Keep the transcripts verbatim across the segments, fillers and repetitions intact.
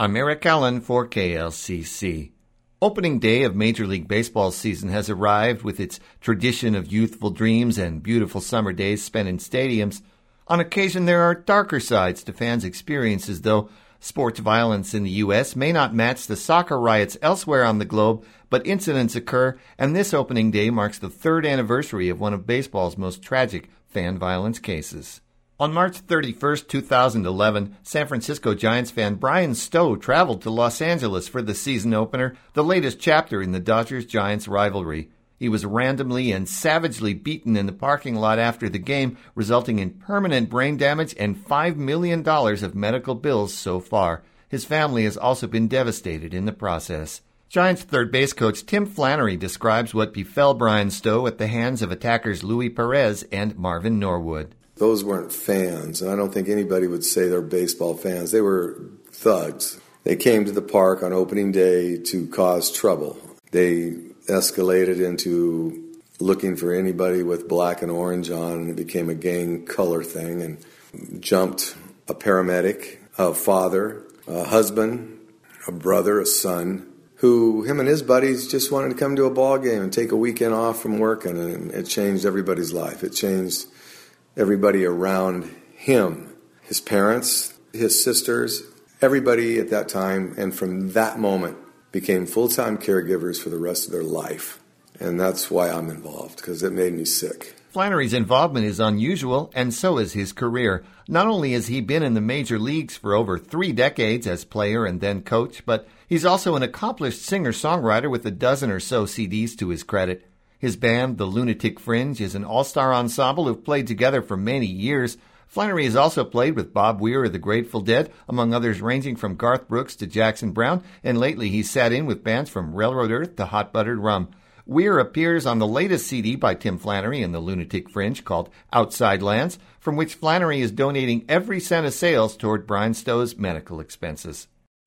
I'm Eric Allen for K L C C. Opening day of Major League Baseball season has arrived with its tradition of youthful dreams and beautiful summer days spent in stadiums. On occasion, there are darker sides to fans' experiences, though. Sports violence in the U S may not match the soccer riots elsewhere on the globe, but incidents occur, and this opening day marks the third anniversary of one of baseball's most tragic fan violence cases. On March thirty-first, two thousand eleven, San Francisco Giants fan Bryan Stow traveled to Los Angeles for the season opener, the latest chapter in the Dodgers-Giants rivalry. He was randomly and savagely beaten in the parking lot after the game, resulting in permanent brain damage and five million dollars of medical bills so far. His family has also been devastated in the process. Giants third base coach Tim Flannery describes what befell Bryan Stow at the hands of attackers Luis Perez and Marvin Norwood. Those weren't fans, and I don't think anybody would say they're baseball fans. They were thugs. They came to the park on opening day to cause trouble. They escalated into looking for anybody with black and orange on, and it became a gang color thing, and jumped a paramedic, a father, a husband, a brother, a son, who him and his buddies just wanted to come to a ball game and take a weekend off from working, and it changed everybody's life. It changed everybody around him, his parents, his sisters, everybody at that time, and from that moment became full-time caregivers for the rest of their life. And that's why I'm involved, because it made me sick. Flannery's involvement is unusual, and so is his career. Not only has he been in the major leagues for over three decades as player and then coach, but he's also an accomplished singer-songwriter with a dozen or so C Ds to his credit. His band, the Lunatic Fringe, is an all-star ensemble who've played together for many years. Flannery has also played with Bob Weir of the Grateful Dead, among others ranging from Garth Brooks to Jackson Browne, and lately he's sat in with bands from Railroad Earth to Hot Buttered Rum. Weir appears on the latest C D by Tim Flannery and the Lunatic Fringe called Outside Lands, from which Flannery is donating every cent of sales toward Bryan Stow's medical expenses.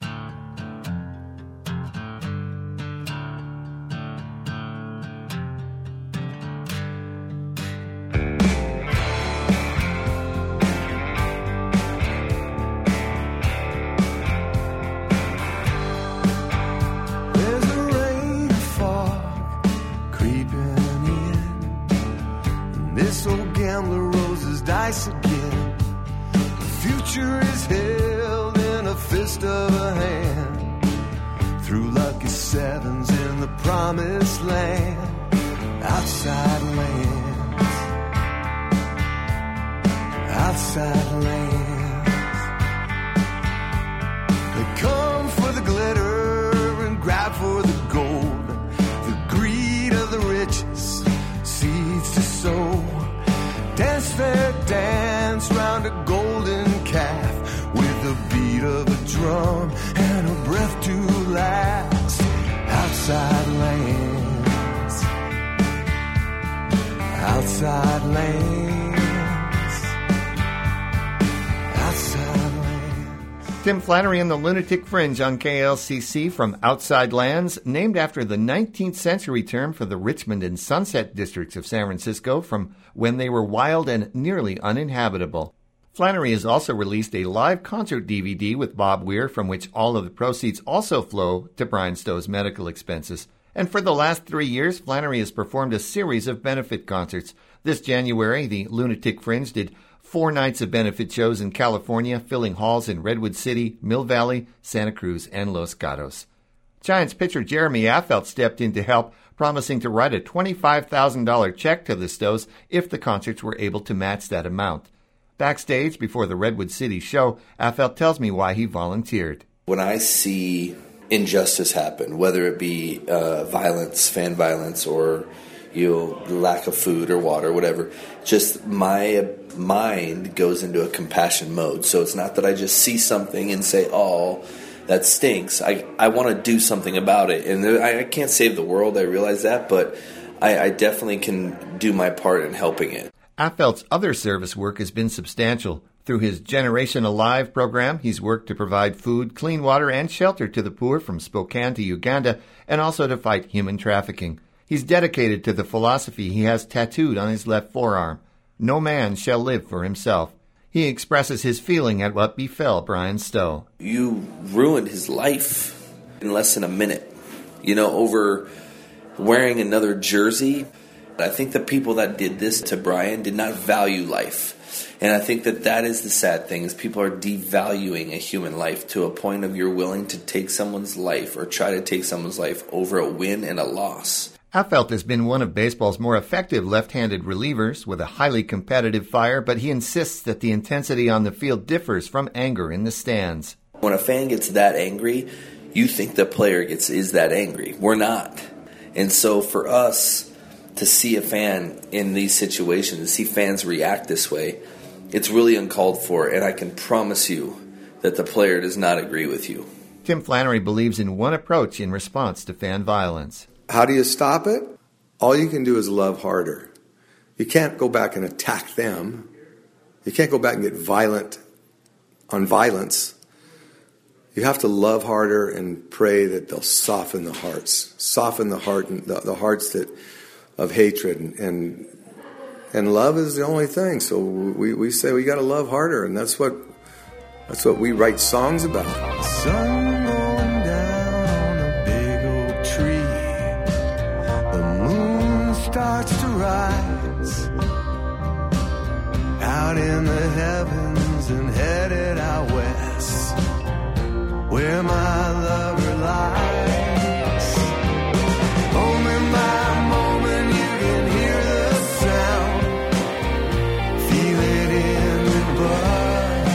This old gambler rolls his dice again. The future is held in a fist of a hand. Through lucky sevens in the promised land. Outside lands. Outside lands. They come for the glitter and grab for the gold. The greed of the riches, seeds to sow. Dance their dance round a golden calf with the beat of a drum and a breath to last. Outside lands. Outside lands. Outside lands. Tim Flannery and the Lunatic Fringe on K L C C from Outside Lands, named after the nineteenth century term for the Richmond and Sunset districts of San Francisco from when they were wild and nearly uninhabitable. Flannery has also released a live concert D V D with Bob Weir, from which all of the proceeds also flow to Bryan Stow's medical expenses. And for the last three years, Flannery has performed a series of benefit concerts. This January, the Lunatic Fringe did four nights of benefit shows in California, filling halls in Redwood City, Mill Valley, Santa Cruz, and Los Gatos. Giants pitcher Jeremy Affeldt stepped in to help, promising to write a twenty-five thousand dollars check to the Stows if the concerts were able to match that amount. Backstage, before the Redwood City show, Affeldt tells me why he volunteered. When I see injustice happen, whether it be uh, violence, fan violence, or you know, lack of food or water, whatever, just my mind goes into a compassion mode. So it's not that I just see something and say, oh, that stinks. I, I want to do something about it. And I, I can't save the world, I realize that, but I, I definitely can do my part in helping it. Affeldt's other service work has been substantial. Through his Generation Alive program, he's worked to provide food, clean water, and shelter to the poor from Spokane to Uganda, and also to fight human trafficking. He's dedicated to the philosophy he has tattooed on his left forearm. No man shall live for himself. He expresses his feeling at what befell Bryan Stow. You ruined his life in less than a minute, you know, over wearing another jersey. I think the people that did this to Bryan did not value life. And I think that that is the sad thing, is people are devaluing a human life to a point of you're willing to take someone's life or try to take someone's life over a win and a loss. Affeldt has been one of baseball's more effective left-handed relievers with a highly competitive fire, but he insists that the intensity on the field differs from anger in the stands. When a fan gets that angry, you think the player gets is that angry. We're not. And so for us to see a fan in these situations, to see fans react this way, it's really uncalled for, and I can promise you that the player does not agree with you. Tim Flannery believes in one approach in response to fan violence. How do you stop it? All you can do is love harder. You can't go back and attack them. You can't go back and get violent on violence. You have to love harder and pray that they'll soften the hearts, soften the heart, and the, the hearts that of hatred, and, and and love is the only thing. So we, we say we got to love harder, and that's what that's what we write songs about. Sun going down on a big oak tree. The moon starts to rise out in the heavens and headed out west, where my lover lies. Moment by moment you can hear the sound, feel it in the blood,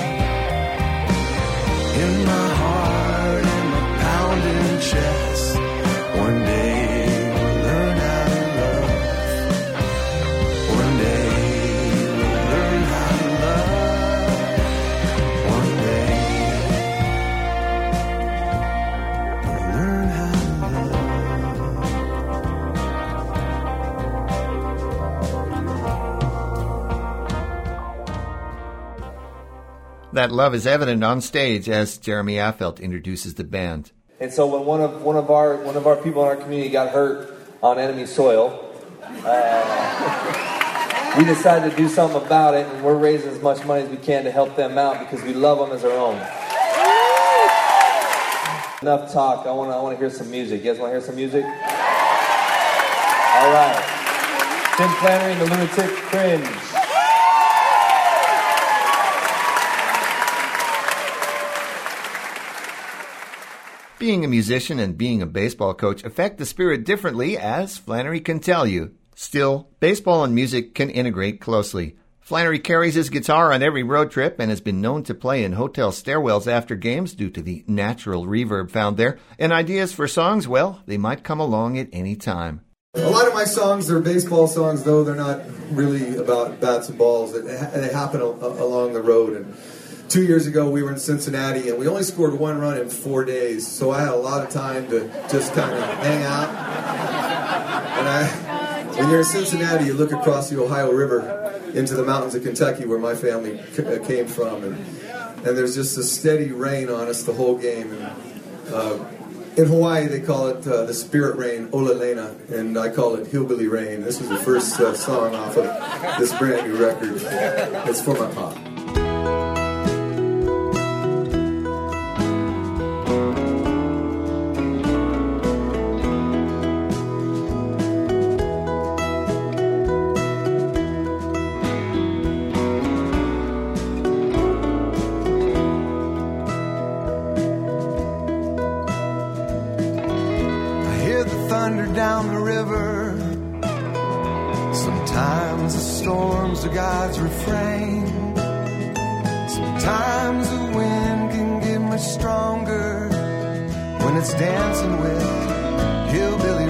in my heart, in my pounding chest. One day we'll learn how to love. One day we'll learn how to love. One day we'll learn how to love. That love is evident on stage as Jeremy Affeldt introduces the band. And so when one of one of our one of our people in our community got hurt on enemy soil, uh, we decided to do something about it, and we're raising as much money as we can to help them out because we love them as our own. Enough talk. I want to I want to hear some music. You guys want to hear some music? All right. Tim Flannery and the Lunatic Fringe. Being a musician and being a baseball coach affect the spirit differently, as Flannery can tell you. Still, baseball and music can integrate closely. Flannery carries his guitar on every road trip and has been known to play in hotel stairwells after games due to the natural reverb found there. And ideas for songs, well, they might come along at any time. A lot of my songs are baseball songs, though they're not really about bats and balls. They happen along the road. And two years ago, we were in Cincinnati, and we only scored one run in four days. So I had a lot of time to just kind of hang out. And I, when you're in Cincinnati, you look across the Ohio River into the mountains of Kentucky, where my family c- came from, and and there's just a steady rain on us the whole game. And, uh, in Hawaii, they call it uh, the spirit rain, Olalena, and I call it hillbilly rain. This is the first uh, song off of this brand new record. It's for my pop. Down the river, sometimes the storms are God's refrain. Sometimes the wind can get much stronger when it's dancing with hillbilly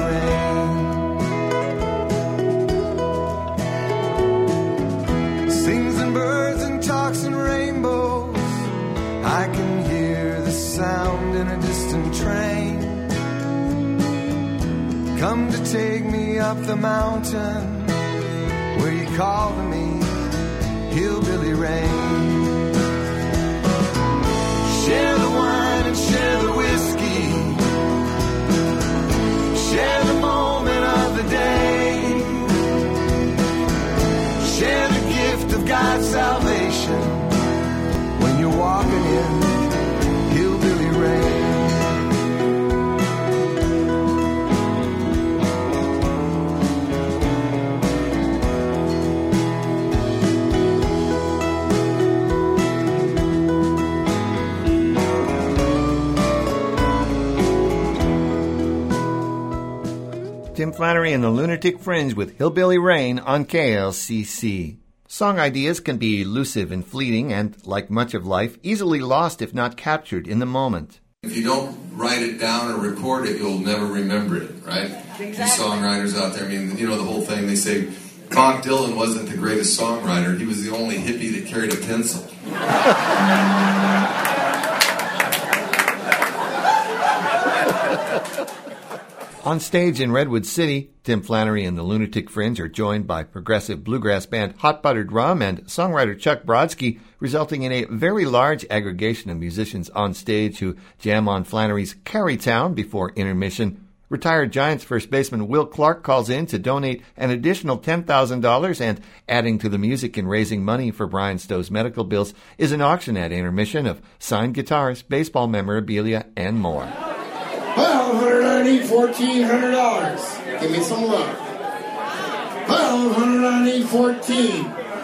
rain. Sings and birds and talks and rainbows, I can hear the sound in a distant train. Come to take me up the mountain where you call to me hillbilly rain. Share the wine and share the whiskey, share the moment of the day, share the gift of God's salvation Tim Flannery and the Lunatic Fringe with Hillbilly Rain on K L C C. Song ideas can be elusive and fleeting and, like much of life, easily lost if not captured in the moment. If you don't write it down or record it, you'll never remember it, right? Exactly. You songwriters out there, I mean, you know the whole thing, they say Bob Dylan wasn't the greatest songwriter, he was the only hippie that carried a pencil. On stage in Redwood City, Tim Flannery and the Lunatic Fringe are joined by progressive bluegrass band Hot Buttered Rum and songwriter Chuck Brodsky, resulting in a very large aggregation of musicians on stage who jam on Flannery's Carytown before intermission. Retired Giants first baseman Will Clark calls in to donate an additional ten thousand dollars, and adding to the music and raising money for Brian Stowe's medical bills is an auction at intermission of signed guitars, baseball memorabilia, and more. Well, one hundred ninety, fourteen hundred dollars. Give me some love. Well, one hundred ninety, fourteen.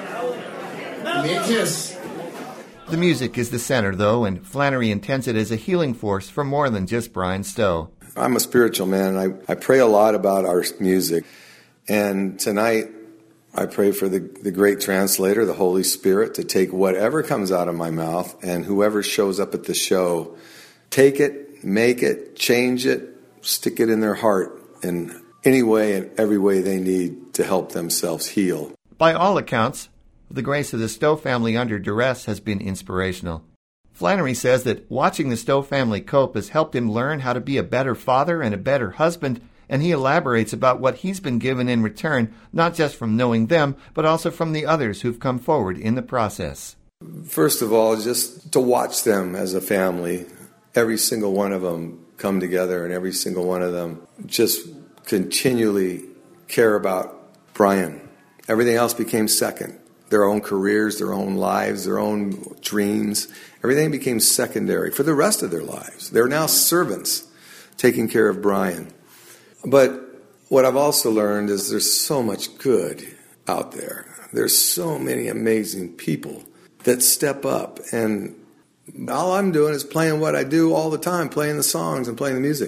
Give me a kiss. The music is the center, though, and Flannery intends it as a healing force for more than just Brian Stowe. I'm a spiritual man. I, I pray a lot about our music. And tonight, I pray for the, the great translator, the Holy Spirit, to take whatever comes out of my mouth and whoever shows up at the show, take it, make it, change it, stick it in their heart in any way and every way they need to help themselves heal. By all accounts, the grace of the Stowe family under duress has been inspirational. Flannery says that watching the Stowe family cope has helped him learn how to be a better father and a better husband, and he elaborates about what he's been given in return, not just from knowing them, but also from the others who've come forward in the process. First of all, just to watch them as a family, every single one of them come together, and every single one of them just continually care about Brian. Everything else became second. Their own careers, their own lives, their own dreams. Everything became secondary for the rest of their lives. They're now servants taking care of Brian. But what I've also learned is there's so much good out there. There's so many amazing people that step up. And all I'm doing is playing what I do all the time, playing the songs and playing the music.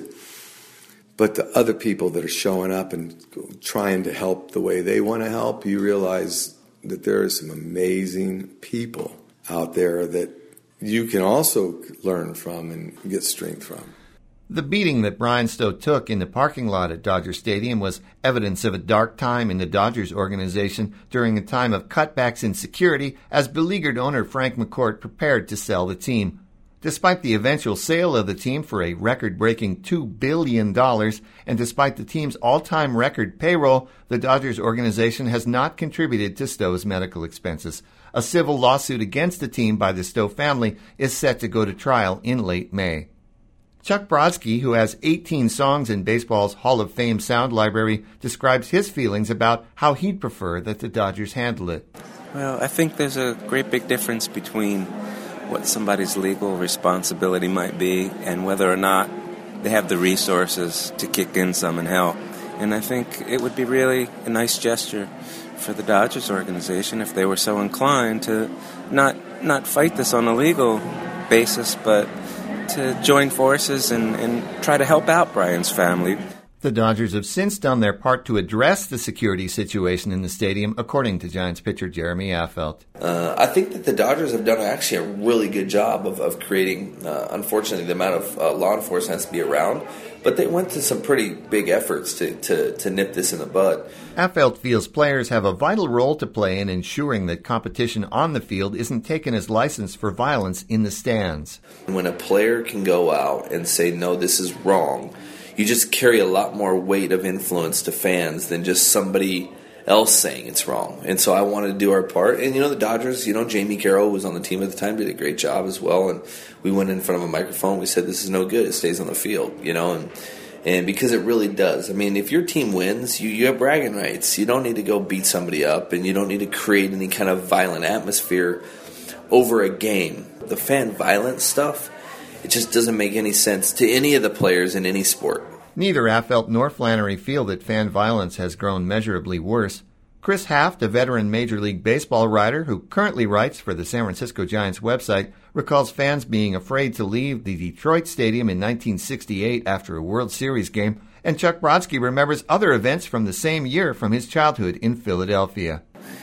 But the other people that are showing up and trying to help the way they want to help, you realize that there are some amazing people out there that you can also learn from and get strength from. The beating that Brian Stowe took in the parking lot at Dodger Stadium was evidence of a dark time in the Dodgers organization during a time of cutbacks in security as beleaguered owner Frank McCourt prepared to sell the team. Despite the eventual sale of the team for a record-breaking two billion dollars, and despite the team's all-time record payroll, the Dodgers organization has not contributed to Stowe's medical expenses. A civil lawsuit against the team by the Stowe family is set to go to trial in late May. Chuck Brodsky, who has eighteen songs in baseball's Hall of Fame sound library, describes his feelings about how he'd prefer that the Dodgers handle it. Well, I think there's a great big difference between what somebody's legal responsibility might be and whether or not they have the resources to kick in some and help. And I think it would be really a nice gesture for the Dodgers organization if they were so inclined to not not fight this on a legal basis, but to join forces and, and try to help out Brian's family. The Dodgers have since done their part to address the security situation in the stadium, according to Giants pitcher Jeremy Affeldt. Uh, I think that the Dodgers have done actually a really good job of, of creating, uh, unfortunately, the amount of uh, law enforcement has to be around, but they went to some pretty big efforts to, to, to nip this in the bud. Affeldt feels players have a vital role to play in ensuring that competition on the field isn't taken as license for violence in the stands. When a player can go out and say, no, this is wrong, you just carry a lot more weight of influence to fans than just somebody else saying it's wrong. And so I wanted to do our part. And, you know, the Dodgers, you know, Jamie Carroll was on the team at the time, did a great job as well. And we went in front of a microphone. We said, this is no good. It stays on the field, you know. And and because it really does. I mean, if your team wins, you, you have bragging rights. You don't need to go beat somebody up, and you don't need to create any kind of violent atmosphere over a game. The fan violence stuff, it just doesn't make any sense to any of the players in any sport. Neither Affeldt nor Flannery feel that fan violence has grown measurably worse. Chris Haft, a veteran Major League Baseball writer who currently writes for the San Francisco Giants website, recalls fans being afraid to leave the Detroit Stadium in nineteen sixty-eight after a World Series game, and Chuck Brodsky remembers other events from the same year from his childhood in Philadelphia.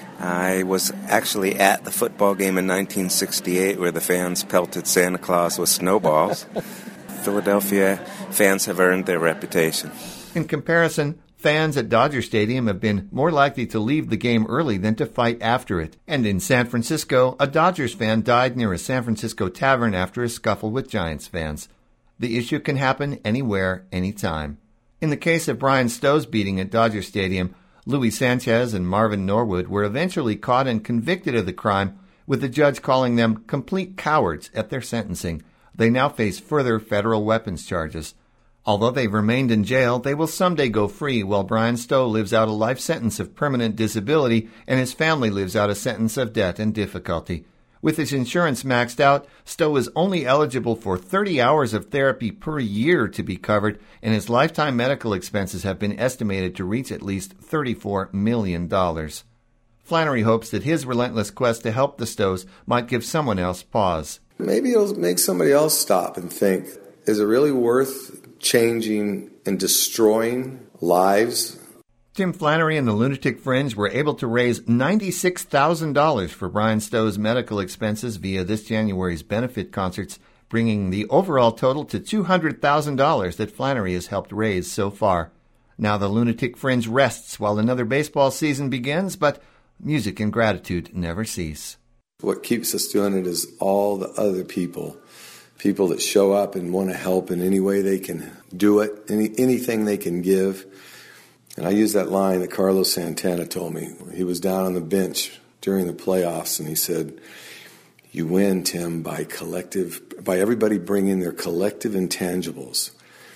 I was actually at the football game in nineteen sixty-eight where the fans pelted Santa Claus with snowballs. Philadelphia fans have earned their reputation. In comparison, fans at Dodger Stadium have been more likely to leave the game early than to fight after it. And in San Francisco, a Dodgers fan died near a San Francisco tavern after a scuffle with Giants fans. The issue can happen anywhere, anytime. In the case of Brian Stowe's beating at Dodger Stadium, Louis Sanchez and Marvin Norwood were eventually caught and convicted of the crime, with the judge calling them complete cowards at their sentencing. They now face further federal weapons charges. Although they've remained in jail, they will someday go free while Brian Stowe lives out a life sentence of permanent disability and his family lives out a sentence of debt and difficulty. With his insurance maxed out, Stowe is only eligible for thirty hours of therapy per year to be covered, and his lifetime medical expenses have been estimated to reach at least thirty-four million dollars. Flannery hopes that his relentless quest to help the Stowes might give someone else pause. Maybe it'll make somebody else stop and think, is it really worth changing and destroying lives? Tim Flannery and the Lunatic Fringe were able to raise ninety-six thousand dollars for Brian Stowe's medical expenses via this January's benefit concerts, bringing the overall total to two hundred thousand dollars that Flannery has helped raise so far. Now the Lunatic Fringe rests while another baseball season begins, but music and gratitude never cease. What keeps us doing it is all the other people, people that show up and want to help in any way they can do it, any anything they can give. And I use that line that Carlos Santana told me. He was down on the bench during the playoffs, and he said, you win, Tim, by collective, by everybody bringing their collective intangibles.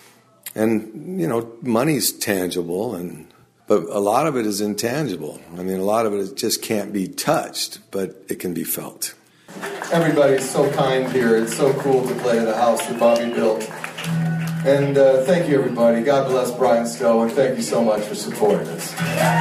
And, you know, money's tangible, and but a lot of it is intangible. I mean, a lot of it just can't be touched, but it can be felt. Everybody's so kind here. It's so cool to play the house that Bobby built. And uh, thank you, everybody. God bless Brian Stowe, and thank you so much for supporting us.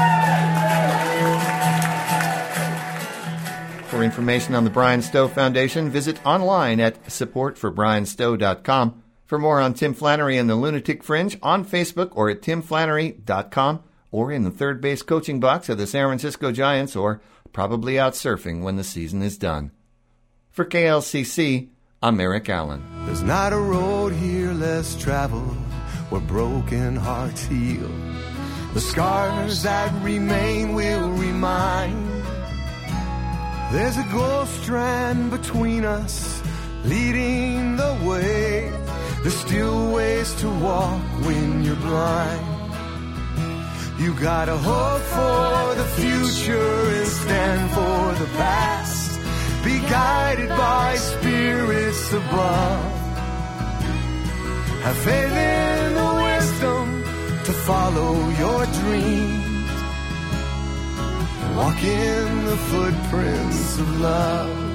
For information on the Brian Stowe Foundation, visit online at support for brian stowe dot com. For more on Tim Flannery and the Lunatic Fringe, on Facebook or at tim flannery dot com, or in the third base coaching box of the San Francisco Giants, or probably out surfing when the season is done. For K L C C, I'm Eric Allen. There's not a road here less traveled where broken hearts heal. The scars that remain will remind. There's a ghost strand between us leading the way. There's still ways to walk when you're blind. You gotta hope for the future and stand for the past. Be guided by spirits above. Have faith in the wisdom to follow your dreams. Walk in the footprints of love.